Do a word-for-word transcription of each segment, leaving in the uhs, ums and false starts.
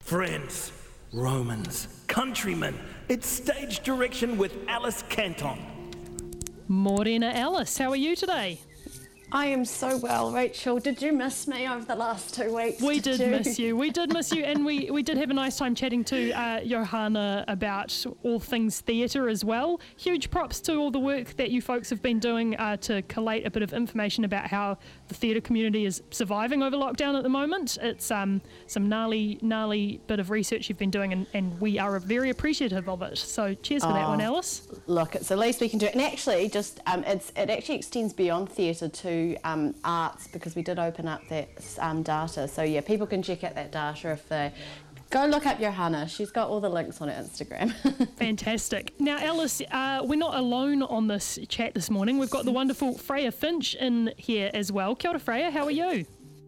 Friends, Romans, countrymen, it's stage direction with Alice Canton. Morena Alice, how are you today? I am so well, Rachel. Did you miss me over the last two weeks? We did did you? miss you. We did miss you, and we, we did have a nice time chatting to uh, Johanna about all things theatre as well. Huge props to all the work that you folks have been doing uh, to collate a bit of information about how the theatre community is surviving over lockdown at the moment. It's um, some gnarly, gnarly bit of research you've been doing, and, and we are very appreciative of it. So cheers for oh, that one, Alice. Look, it's the least we can do. And actually, just um, it's it actually extends beyond theatre to Um, arts, because we did open up that um, data. So yeah, people can check out that data if they go look up Johanna. She's got all the links on her Instagram. Fantastic. Now, Alice, uh, we're not alone on this chat this morning. We've got the wonderful Freya Finch in here as well. Kia ora, Freya, how are you?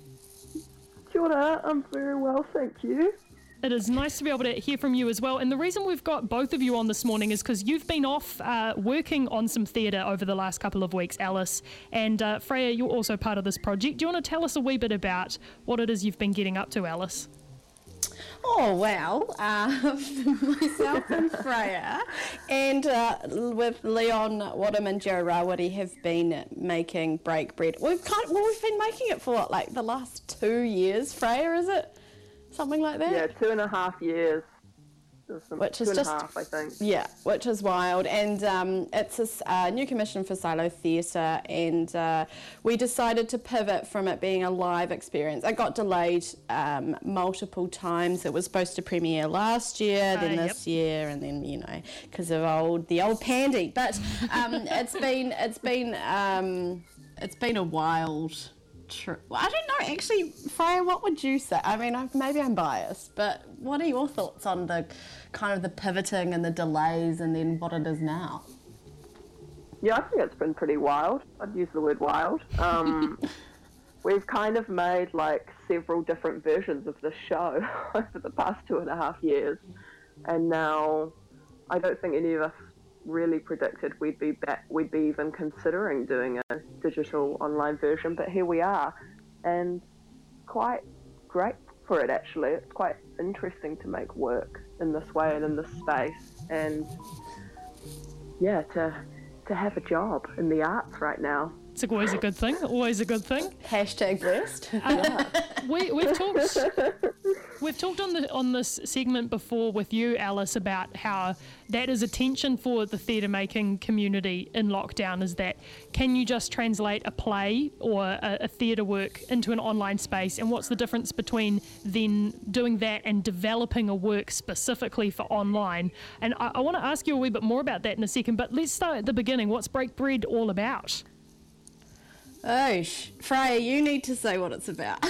Kia ora, I'm very well, thank you. It is nice to be able to hear from you as well. And the reason we've got both of you on this morning is because you've been off uh, working on some theatre over the last couple of weeks, Alice. And uh, Freya, you're also part of this project. Do you want to tell us a wee bit about what it is you've been getting up to, Alice? Oh, well, uh, myself and Freya and uh, with Leon Wadham and Joe Rawari have been making Break Bread. We've kind of, well, we've been making it for what, like the last two years, Freya, is it? Something like that? Yeah, two and a half years. Which two is and just, a half, I think. Yeah, which is wild. And um, it's a uh, new commission for Silo Theatre, and uh, we decided to pivot from it being a live experience. It got delayed um, multiple times. It was supposed to premiere last year, then uh, this yep. year, and then, you know, because of old the old pandy. But um, it's been it's been um, it's been a wild. True. Well, I don't know, actually, Freya, what would you say? I mean, I've, maybe I'm biased, but what are your thoughts on the kind of the pivoting and the delays and then what it is now? Yeah, I think it's been pretty wild. I'd use the word wild. Um, we've kind of made like several different versions of this show over the past two and a half years, and now I don't think any of us really predicted we'd be back, we'd be even considering doing a digital online version, but here we are, and quite great for it actually. It's quite interesting to make work in this way and in this space, and yeah, to to have a job in the arts right now. It's always a good thing, always a good thing. Hashtag blessed. Uh, we, we've talked we've talked on the on this segment before with you, Alice, about how that is a tension for the theatre making community in lockdown, is that can you just translate a play or a, a theatre work into an online space, and what's the difference between then doing that and developing a work specifically for online? And I, I want to ask you a wee bit more about that in a second, but let's start at the beginning. What's Break Bread all about? Oh, Freya, you need to say what it's about.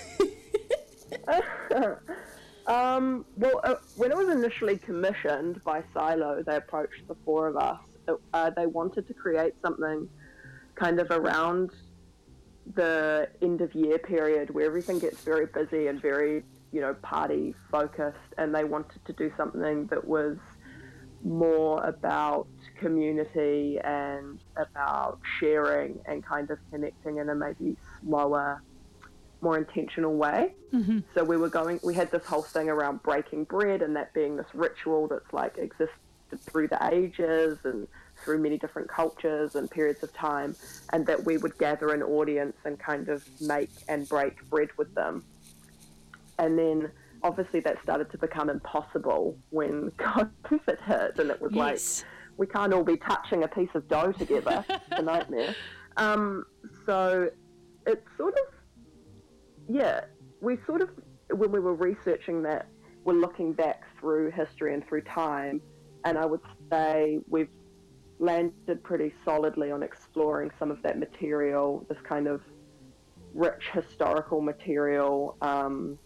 um, well, uh, when it was initially commissioned by Silo, they approached the four of us. It, uh, they wanted to create something kind of around the end of year period where everything gets very busy and very, you know, party focused, and they wanted to do something that was more about community and about sharing and kind of connecting in a maybe slower, more intentional way. Mm-hmm. So we were going, we had this whole thing around breaking bread, and that being this ritual that's like existed through the ages and through many different cultures and periods of time, and that we would gather an audience and kind of make and break bread with them. And then obviously that started to become impossible when COVID hit, and it was yes. like, we can't all be touching a piece of dough together. It's a nightmare. Um, so it's sort of, yeah, we sort of, when we were researching that, we're looking back through history and through time, and I would say we've landed pretty solidly on exploring some of that material, this kind of rich historical material, um,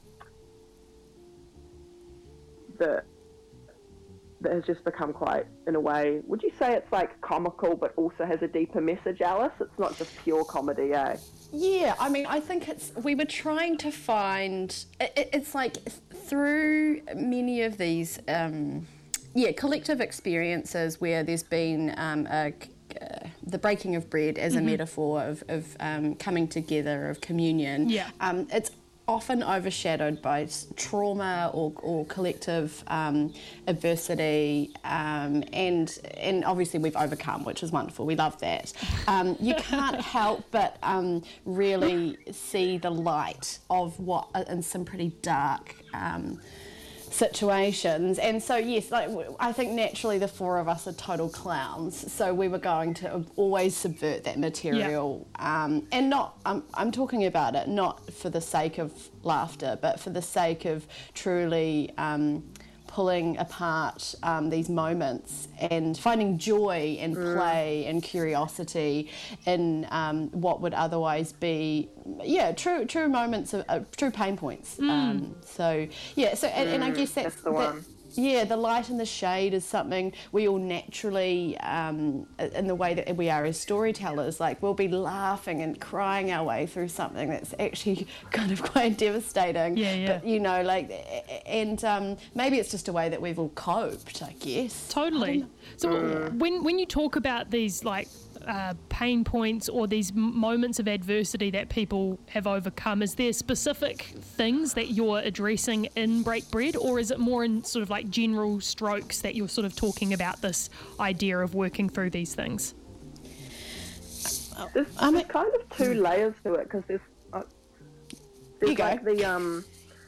that that has just become quite, in a way, would you say it's like comical but also has a deeper message, Alice? It's not just pure comedy, eh? Yeah, I mean, I think it's, we were trying to find, it, it's like through many of these, um, yeah, collective experiences where there's been um, a, uh, the breaking of bread as mm-hmm. a metaphor of, of um, coming together, of communion. Yeah. Um, it's often overshadowed by trauma or, or collective um, adversity, um, and and obviously we've overcome, which is wonderful. We love that. Um, you can't help but um, really see the light of what in some pretty dark Um, situations. And so yes, like I think naturally the four of us are total clowns, so we were going to always subvert that material. Yeah. um, and not I'm, I'm talking about it not for the sake of laughter, but for the sake of truly um, pulling apart um, these moments and finding joy and play mm. and curiosity in um, what would otherwise be, yeah, true true moments of uh, true pain points. Mm. Um, so yeah, so and, mm, and I guess that's, that's the that, one. Yeah, the light and the shade is something we all naturally, um, in the way that we are as storytellers, like we'll be laughing and crying our way through something that's actually kind of quite devastating. Yeah, yeah. But, you know, like, and um, maybe it's just a way that we've all coped, I guess. Totally. So mm. when when you talk about these, like, Uh, pain points or these m- moments of adversity that people have overcome, is there specific things that you're addressing in Break Bread, or is it more in sort of like general strokes that you're sort of talking about this idea of working through these things? There's, I mean, there's kind of two layers to it, because there's, uh, there's you go. like the um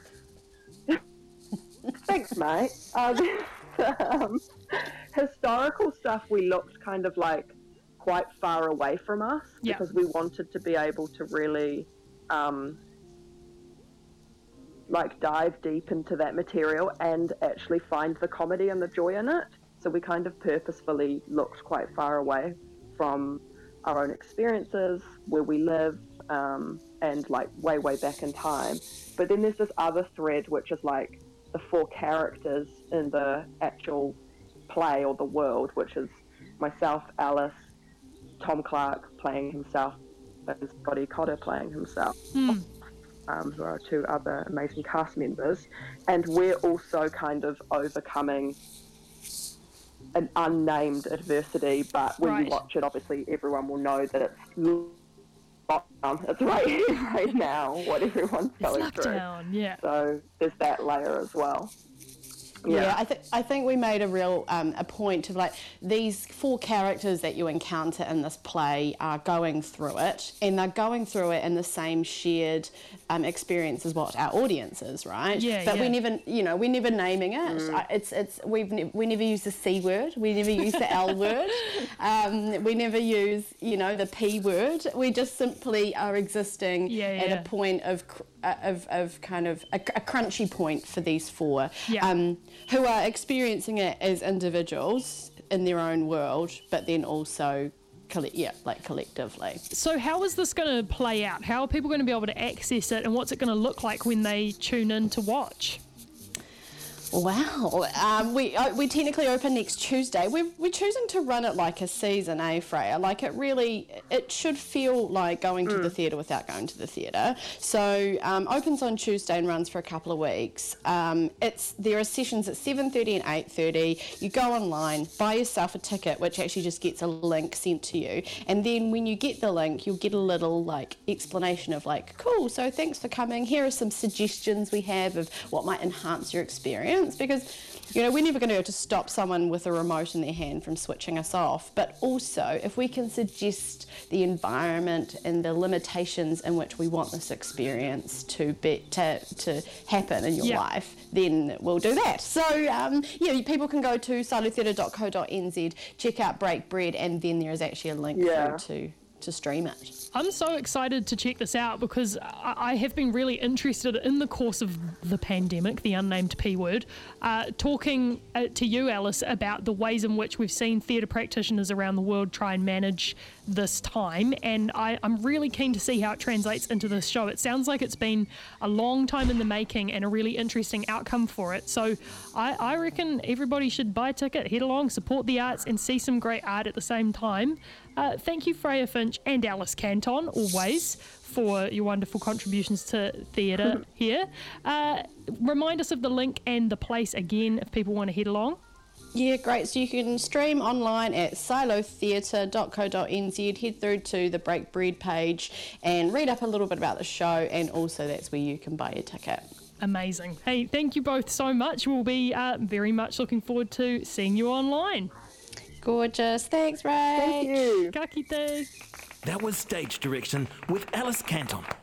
thanks mate uh, there's, um, historical stuff we looked kind of like quite far away from us, yeah. because we wanted to be able to really um, like dive deep into that material and actually find the comedy and the joy in it. So we kind of purposefully looked quite far away from our own experiences, where we live, um, and like way, way back in time. But then there's this other thread, which is like the four characters in the actual play or the world, which is myself, Alice, Tom Clark playing himself, and Scotty Cotter playing himself, mm. um, who are two other amazing cast members. And we're also kind of overcoming an unnamed adversity, but when right. you watch it, obviously everyone will know that it's lockdown. It's right, right now, what everyone's going it's lockdown, through. Yeah. So there's that layer as well. Yeah, yeah I, th- I think we made a real um, a point of like these four characters that you encounter in this play are going through it, and they're going through it in the same shared um, experience as what our audience is, right? Yeah, But yeah. we never, you know, we're never naming it. Mm. Uh, It's it's we've ne- we never use the C word, we never use the L word, um, we never use you know the P word. We just simply are existing yeah, at yeah. a point of. Cr- Of, of kind of a, a crunchy point for these four, yeah. um, who are experiencing it as individuals in their own world, but then also, coll- yeah, like collectively. So how is this going to play out? How are people going to be able to access it, and what's it going to look like when they tune in to watch? Wow, um, we uh, we technically open next Tuesday. We're, we're choosing to run it like a season, eh, Freya? Like it really, it should feel like going to mm. the theatre without going to the theatre. So um, opens on Tuesday and runs for a couple of weeks. Um, it's there are sessions at seven thirty and eight thirty. You go online, buy yourself a ticket, which actually just gets a link sent to you. And then when you get the link, you'll get a little like explanation of like, cool, so thanks for coming. Here are some suggestions we have of what might enhance your experience. Because, you know, we're never going to be able to stop someone with a remote in their hand from switching us off. But also, if we can suggest the environment and the limitations in which we want this experience to be to, to happen in your yeah. life, then we'll do that. So, um, yeah, people can go to silotheatre dot co dot n z, check out Break Bread, and then there is actually a link yeah. through to to stream it. I'm so excited to check this out because I, I have been really interested in the course of the pandemic, the unnamed P word, uh, talking uh, to you, Alice, about the ways in which we've seen theatre practitioners around the world try and manage this time, and I, I'm really keen to see how it translates into this show. It sounds like it's been a long time in the making and a really interesting outcome for it. So I, I reckon everybody should buy a ticket, head along, support the arts, and see some great art at the same time. Uh, thank you, Freya Finch and Alice Canton, always, for your wonderful contributions to theatre here. Uh, remind us of the link and the place again if people want to head along. Yeah, great. So you can stream online at silo theatre dot co dot n z, head through to the Break Bread page and read up a little bit about the show, and also that's where you can buy your ticket. Amazing. Hey, thank you both so much. We'll be uh, very much looking forward to seeing you online. Gorgeous. Thanks, Ray. Thank you. Ka kite. That was Stage Direction with Alice Canton.